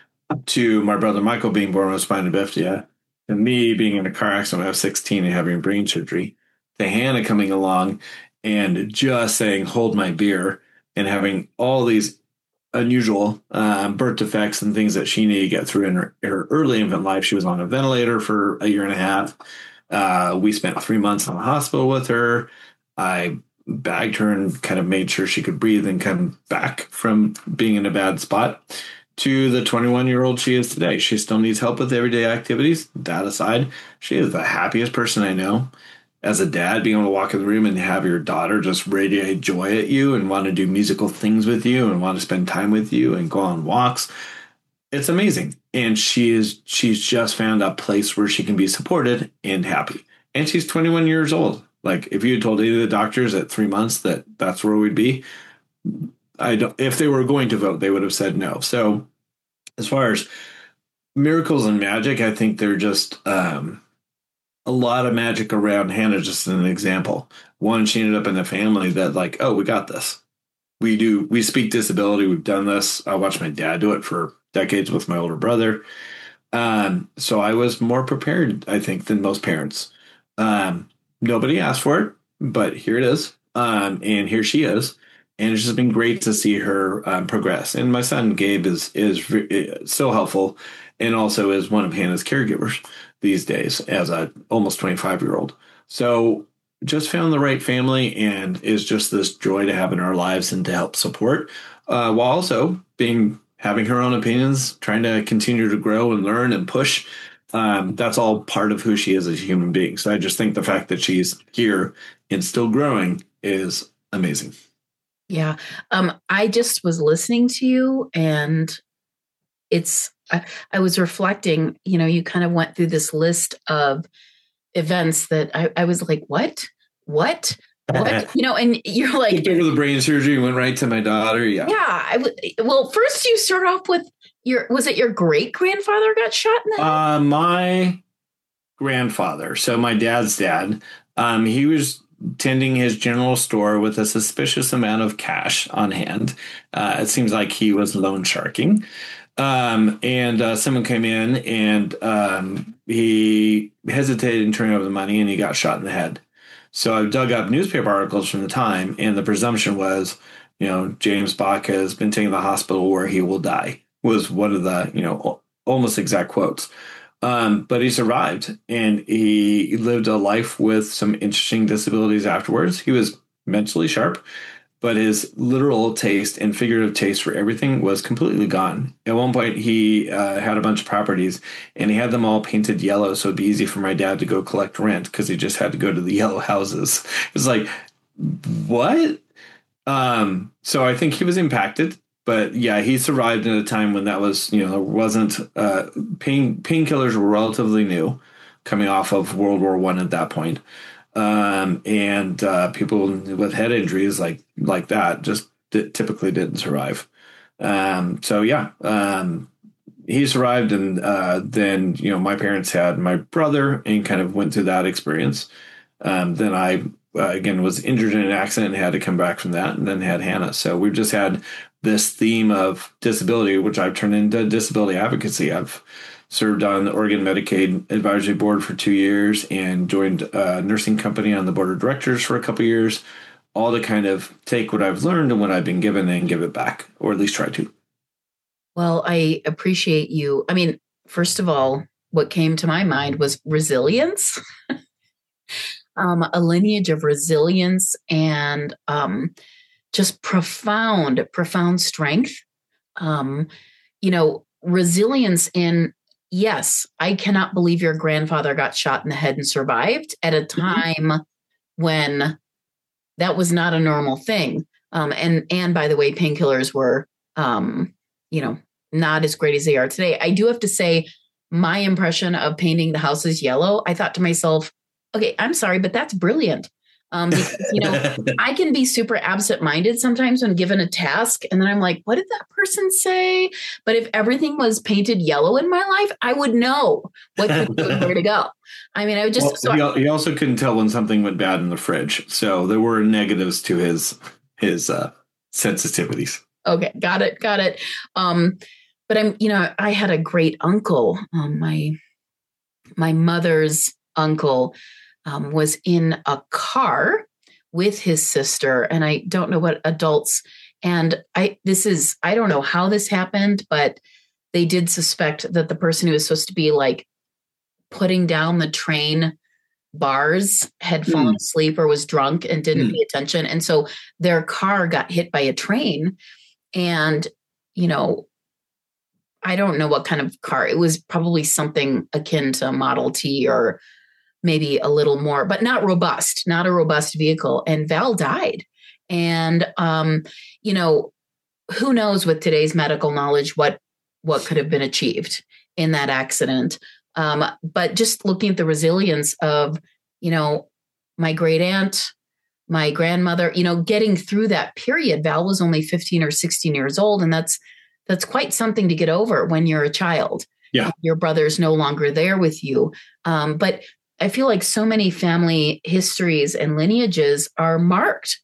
to my brother Michael being born with spina bifida, and me being in a car accident when I was sixteen and having brain surgery, to Hannah coming along and just saying, hold my beer, and having all these unusual um, birth defects and things that she needed to get through in her, her early infant life. She was on a ventilator for a year and a half. Uh, we spent three months in the hospital with her. I bagged her and kind of made sure she could breathe and come back from being in a bad spot to the twenty-one year old she is today. She still needs help with everyday activities. That aside, she is the happiest person I know. As a dad, being able to walk in the room and have your daughter just radiate joy at you and want to do musical things with you and want to spend time with you and go on walks, it's amazing. And she is she's just found a place where she can be supported and happy. And she's twenty-one years old. Like if you had told any of the doctors at three months that that's where we'd be, I don't. If they were going to vote, they would have said no. So as far as miracles and magic, I think they're just. Um, a lot of magic around Hannah, just as an example. One, she ended up in a family that like, oh, we got this. We do, we speak disability. We've done this. I watched my dad do it for decades with my older brother. Um, so I was more prepared, I think, than most parents. Um, nobody asked for it, but here it is. Um, and here she is. And it's just been great to see her um, progress. And my son, Gabe, is, is so helpful and also is one of Hannah's caregivers these days as a almost twenty-five year old. So just found the right family and is just this joy to have in our lives and to help support, uh, while also being having her own opinions, trying to continue to grow and learn and push. Um, that's all part of who she is as a human being. So I just think the fact that she's here and still growing is amazing. Yeah. Um, I just was listening to you and it's, I, I was reflecting, you know, you kind of went through this list of events that I, I was like, what, what, what, you know, and you're like, Skipped over the brain surgery, went right to my daughter. Yeah. Yeah. I w- well, first you start off with your, was it your great grandfather got shot in the head? Uh, my grandfather. So my dad's dad, um, he was tending his general store with a suspicious amount of cash on hand. Uh, it seems like he was loan sharking. Um, and uh, someone came in and um, he hesitated in turning over the money and he got shot in the head. So I dug up newspaper articles from the time, and the presumption was, you know, James Bach has been taken to the hospital where he will die, was one of the, you know, almost exact quotes. Um, but he survived and he lived a life with some interesting disabilities afterwards. He was mentally sharp. but his literal taste and figurative taste for everything was completely gone. At one point, he uh, had a bunch of properties, and he had them all painted yellow, so it'd be easy for my dad to go collect rent because he just had to go to the yellow houses. It's like, what? Um, so I think he was impacted. But yeah, he survived in a time when that was, you know, there wasn't uh, pain painkillers were relatively new, coming off of World War One at that point. Um, and uh, people with head injuries like like that just d- typically didn't survive. Um, so yeah, um, he survived, and uh, then you know my parents had my brother and kind of went through that experience. Um, then I uh, again was injured in an accident and had to come back from that, and then had Hannah. So we've just had this theme of disability, which I've turned into disability advocacy. I've served on the Oregon Medicaid Advisory Board for two years and joined a nursing company on the board of directors for a couple of years, all to kind of take what I've learned and what I've been given and give it back, or at least try to. Well, I appreciate you. I mean, first of all, what came to my mind was resilience, um, a lineage of resilience and um, just profound, profound strength. Um, you know, resilience in, yes, I cannot believe your grandfather got shot in the head and survived at a time mm-hmm. when that was not a normal thing. Um, and, and by the way, painkillers were, um, you know, not as great as they are today. I do have to say my impression of painting the houses yellow, I thought to myself, okay, I'm sorry, but that's brilliant. Um, because, you know, I can be super absent-minded sometimes when given a task. And then I'm like, what did that person say? But if everything was painted yellow in my life, I would know what to do and where to go. I mean, I would just. Well, so he, I, he also couldn't tell when something went bad in the fridge. So there were negatives to his his uh, sensitivities. Okay. Got it. Got it. Um, but I'm, you know, I had a great uncle, um, my, my mother's uncle, Um, was in a car with his sister, and I don't know what adults. And I, this is, I don't know how this happened, but they did suspect that the person who was supposed to be like putting down the train bars had mm. fallen asleep or was drunk and didn't mm. pay attention. And so their car got hit by a train. And, you know, I don't know what kind of car. It was probably something akin to a Model T or maybe a little more, but not robust, not a robust vehicle. And Val died. And, um, you know, who knows with today's medical knowledge, what, what could have been achieved in that accident. Um, but just looking at the resilience of, you know, my great aunt, my grandmother, you know, getting through that period. Val was only fifteen or sixteen years old. And that's, that's quite something to get over when you're a child. Yeah. Your brother's no longer there with you. Um, but I feel like so many family histories and lineages are marked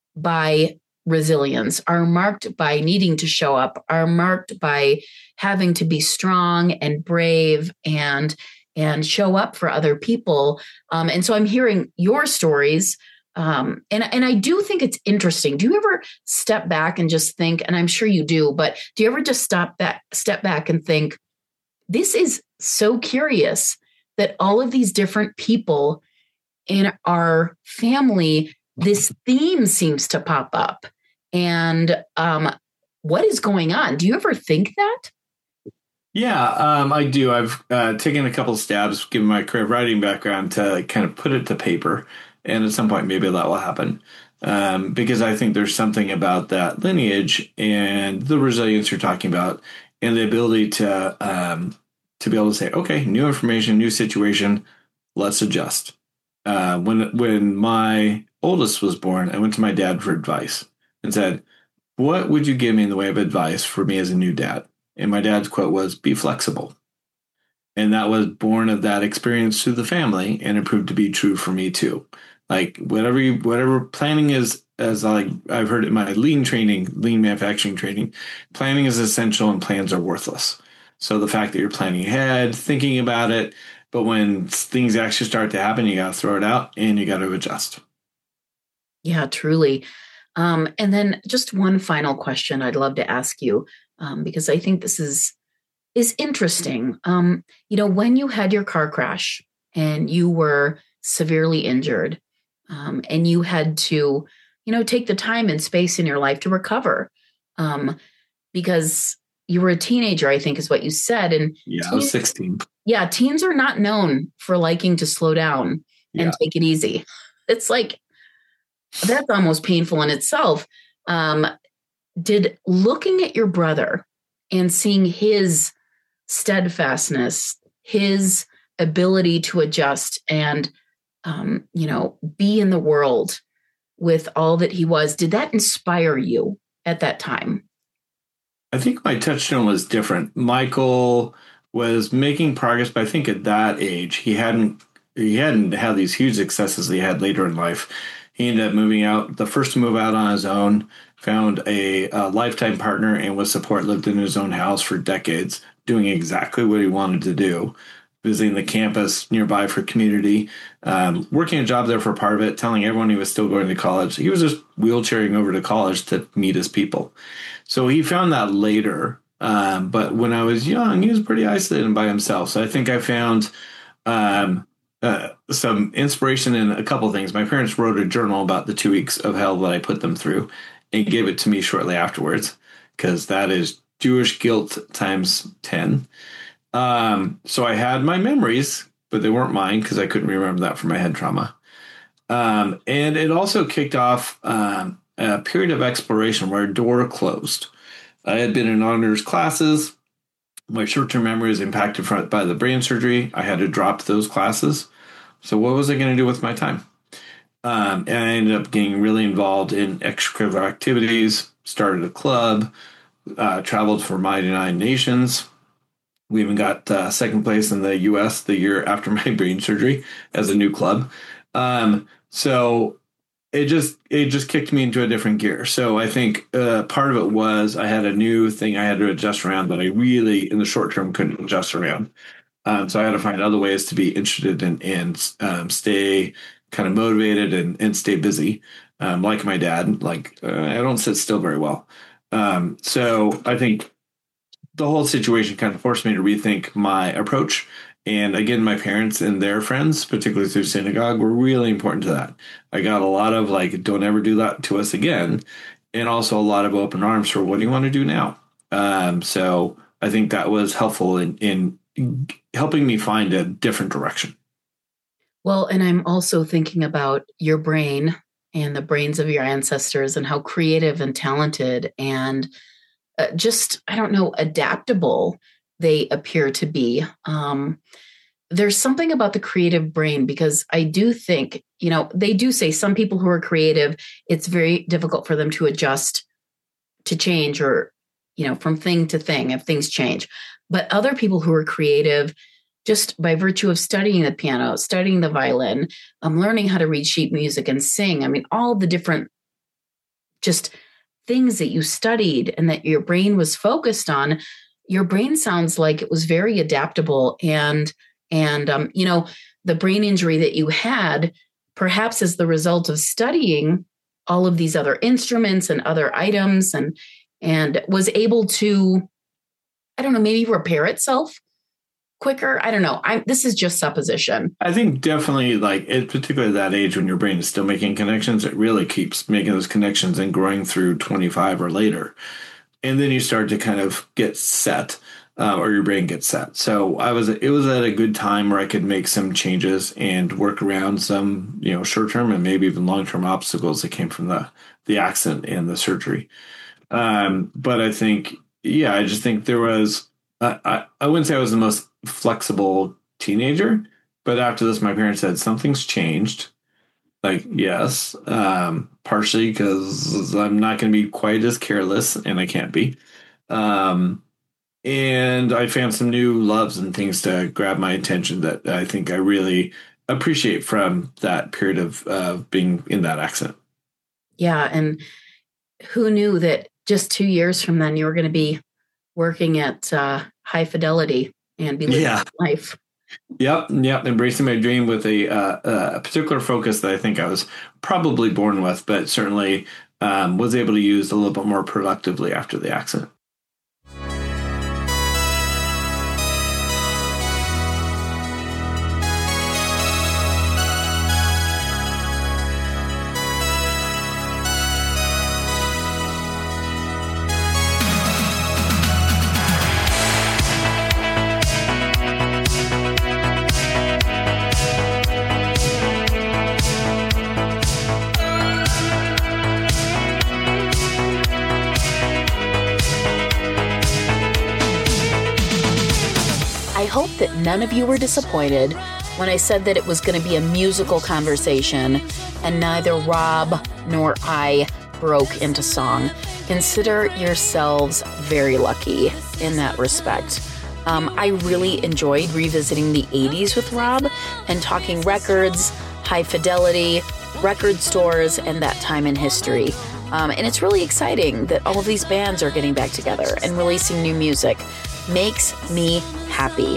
by resilience, are marked by needing to show up, are marked by having to be strong and brave and and show up for other people. Um, and so I'm hearing your stories. Um, and, and I do think it's interesting. Do you ever step back and just think, and I'm sure you do, but do you ever just stop back, step back and think, this is so curious that all of these different people in our family, this theme seems to pop up. And um, what is going on? Do you ever think that? Yeah, um, I do. I've uh, taken a couple of stabs, given my creative writing background, to kind of put it to paper. And at some point, maybe that will happen. Um, because I think there's something about that lineage and the resilience you're talking about and the ability to um, to be able to say, okay, new information, new situation, let's adjust. Uh, when when my oldest was born, I went to my dad for advice and said, what would you give me in the way of advice for me as a new dad? And my dad's quote was, be flexible. And that was born of that experience through the family, and it proved to be true for me too. Like whatever you, whatever planning is, as I, I've heard it in my lean training, lean manufacturing training, planning is essential and plans are worthless. So the fact that you're planning ahead, thinking about it, but when things actually start to happen, you got to throw it out and you got to adjust. Yeah, truly. Um, and then just one final question I'd love to ask you, um, because I think this is is interesting. Um, you know, when you had your car crash and you were severely injured, um, and you had to you know, take the time and space in your life to recover. Um, because you were a teenager, I think is what you said. And Yeah, teens, I was sixteen. Yeah, teens are not known for liking to slow down and Yeah. take it easy. It's like, that's almost painful in itself. Um, did looking at your brother and seeing his steadfastness, his ability to adjust and, um, you know, be in the world with all that he was, did that inspire you at that time? I think my touchstone was different. Michael was making progress, but I think at that age he hadn't he hadn't had these huge successes he had later in life. He ended up moving out, the first to move out on his own, found a, a lifetime partner, and with support lived in his own house for decades, doing exactly what he wanted to do, visiting the campus nearby for community, um, working a job there for part of it, telling everyone he was still going to college. He was just wheelchairing over to college to meet his people. So he found that later. Um, but when I was young, he was pretty isolated by himself. So I think I found um, uh, some inspiration in a couple of things. My parents wrote a journal about the two weeks of hell that I put them through and gave it to me shortly afterwards, because that is Jewish guilt times ten. Um, so I had my memories, but they weren't mine because I couldn't remember that from my head trauma. Um, and it also kicked off um, a period of exploration where a door closed. I had been in honors classes. My short-term memory was impacted by the brain surgery. I had to drop those classes. So what was I going to do with my time? Um, and I ended up getting really involved in extracurricular activities, started a club, uh, traveled for Mighty Nine Nations. We even got uh, second place in the U S the year after my brain surgery as a new club. Um, so it just it just kicked me into a different gear. So I think uh, part of it was I had a new thing I had to adjust around that I really, in the short term, couldn't adjust around. Um, so I had to find other ways to be interested in, and um, stay kind of motivated and, and stay busy. Um, like my dad, like uh, I don't sit still very well. Um, so I think the whole situation kind of forced me to rethink my approach. And again, my parents and their friends, particularly through synagogue, were really important to that. I got a lot of like, don't ever do that to us again. And also a lot of open arms for what do you want to do now? Um, so I think that was helpful in, in helping me find a different direction. Well, and I'm also thinking about your brain and the brains of your ancestors and how creative and talented and uh, just, I don't know, adaptable they appear to be. Um, there's something about the creative brain, because I do think, you know, they do say some people who are creative, it's very difficult for them to adjust to change, or, you know, from thing to thing if things change. But other people who are creative, just by virtue of studying the piano, studying the violin, um, learning how to read sheet music and sing, I mean, all the different just things that you studied and that your brain was focused on, your brain sounds like it was very adaptable. And, and um, you know, the brain injury that you had, perhaps as the result of studying all of these other instruments and other items, and, and was able to, I don't know, maybe repair itself quicker. I don't know. I, this is just supposition. I think definitely, like, it, particularly at that age when your brain is still making connections, it really keeps making those connections and growing through twenty-five or later. And then you start to kind of get set, uh, or your brain gets set. So I was, it was at a good time where I could make some changes and work around some, you know, short-term and maybe even long-term obstacles that came from the, the accident and the surgery. Um, but I think, yeah, I just think there was, uh, I, I wouldn't say I was the most flexible teenager, but after this, my parents said something's changed. Like, yes, um, partially because I'm not going to be quite as careless, and I can't be. Um, and I found some new loves and things to grab my attention that I think I really appreciate from that period of uh, being in that accident. Yeah. And who knew that just two years from then you were going to be working at uh, High Fidelity and be living yeah. life. Yep, yep. Embracing my dream with a, uh, a particular focus that I think I was probably born with, but certainly um, was able to use a little bit more productively after the accident. hope that none of you were disappointed when I said that it was going to be a musical conversation and neither Rob nor I broke into song. Consider yourselves very lucky in that respect. Um, I really enjoyed revisiting the eighties with Rob and talking records, high fidelity, record stores, and that time in history. Um, and it's really exciting that all of these bands are getting back together and releasing new music. Makes me happy.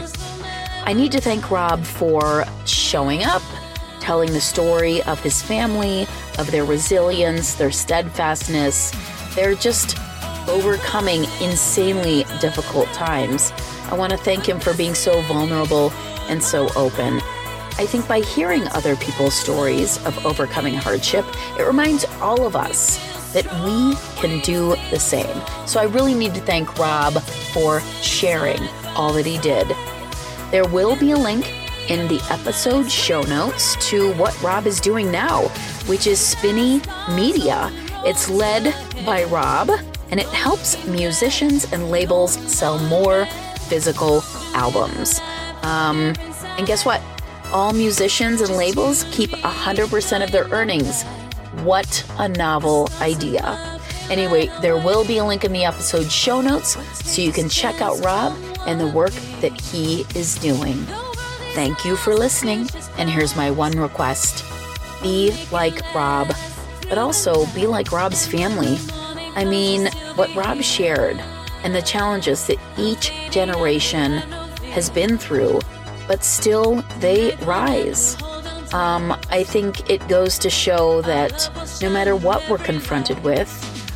I need to thank Rob for showing up, telling the story of his family, of their resilience, their steadfastness. They're just overcoming insanely difficult times. I want to thank him for being so vulnerable and so open. I think by hearing other people's stories of overcoming hardship, it reminds all of us that we can do the same. So I really need to thank Rob for sharing all that he did. There will be a link in the episode show notes to what Rob is doing now, which is Spinny Media. It's led by Rob, and it helps musicians and labels sell more physical albums. Um, and guess what? All musicians and labels keep one hundred percent of their earnings. What a novel idea. Anyway, there will be a link in the episode show notes so you can check out Rob and the work that he is doing. Thank you for listening, and here's my one request. Be like Rob, but also be like Rob's family. I mean, what Rob shared and the challenges that each generation has been through, but still they rise. Um, I think it goes to show that no matter what we're confronted with,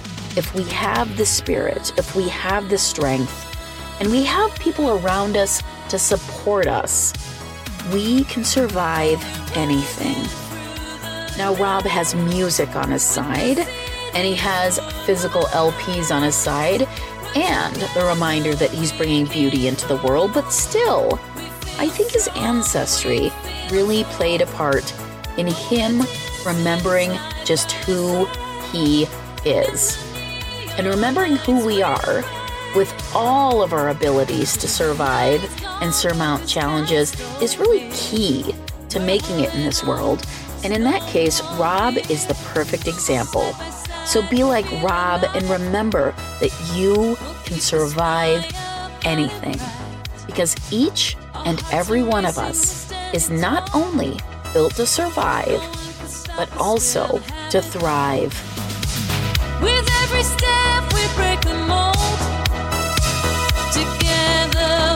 if we have the spirit, if we have the strength, and we have people around us to support us, we can survive anything. Now, Rob has music on his side, and he has physical L Ps on his side, and the reminder that he's bringing beauty into the world, but still, I think his ancestry really played a part in him remembering just who he is. And remembering who we are, with all of our abilities to survive and surmount challenges, is really key to making it in this world. And in that case, Rob is the perfect example. So be like Rob and remember that you can survive anything. Because each and every one of us is not only built to survive, but also to thrive. With every step we break the mold together.